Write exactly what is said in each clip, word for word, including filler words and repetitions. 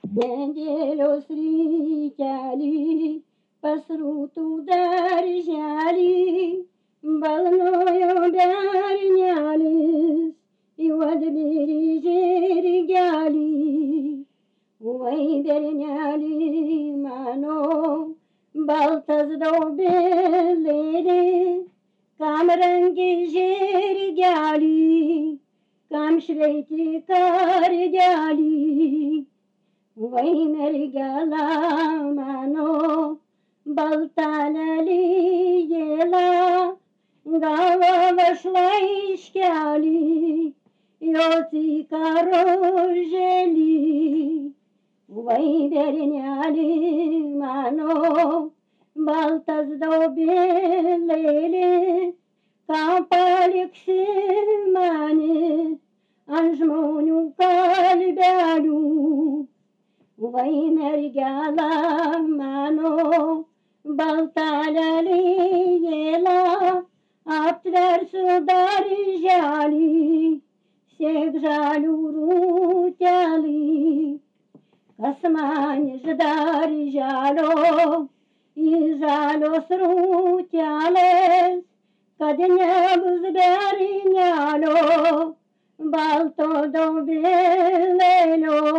Dengėlios rykelį, pasrūtų darželį, balnojo bernelis, juodbėrį žirgelį. Oi, berneli mano, baltas daubėlėlis, kam rangi žirgelį, kam šveiti kargelį. Vai mergela mano, balta lelijėla, gavo aš laiškelį, jos į karuželį. Vai berneli mano, baltas daubėlėlis, ką paliksi mane ant žmonių kalbelių. Vai mergela mano, balta lelijėla, aptversiu darželį, sėk žalių rūtelį. Kas man iš darželio, iš žalios rūtelės, kad nebus bernelio, balto daubėlėlio.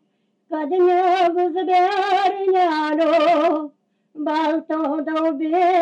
Kad nebus bernelio, balto daubėlėlio.